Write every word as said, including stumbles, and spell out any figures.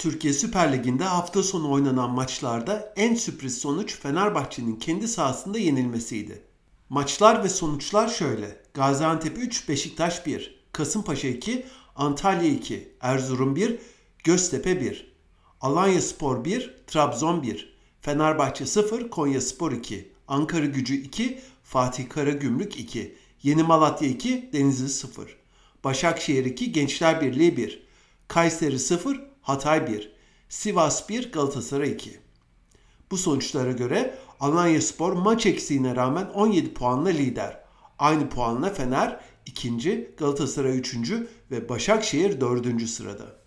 Türkiye Süper Ligi'nde hafta sonu oynanan maçlarda en sürpriz sonuç Fenerbahçe'nin kendi sahasında yenilmesiydi. Maçlar ve sonuçlar şöyle: Gaziantep üç, Beşiktaş bir, Kasımpaşa iki, Antalya iki, Erzurum bir, Göztepe bir, Alanyaspor bir, Trabzon bir, Fenerbahçe sıfır, Konyaspor iki, Ankaragücü iki, Fatih Karagümrük iki, Yeni Malatya iki, Denizli sıfır, Başakşehir iki, Gençlerbirliği bir, Kayseri sıfır, Hatay bir, Sivas bir, Galatasaray iki. Bu sonuçlara göre Alanyaspor maç eksiğine rağmen on yedi puanla lider. Aynı puanla Fener ikinci, Galatasaray üçüncü ve Başakşehir dördüncü sırada.